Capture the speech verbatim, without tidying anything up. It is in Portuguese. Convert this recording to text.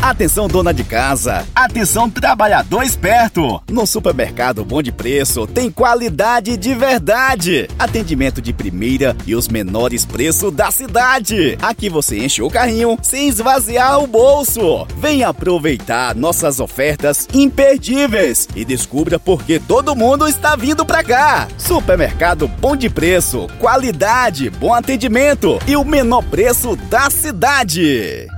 Atenção, dona de casa. Atenção, trabalhador esperto. No Supermercado Bom de Preço tem qualidade de verdade. Atendimento de primeira e os menores preços da cidade. Aqui você enche o carrinho sem esvaziar o bolso. Venha aproveitar nossas ofertas imperdíveis e descubra por que todo mundo está vindo pra cá. Supermercado Bom de Preço, qualidade, bom atendimento e o menor preço da cidade.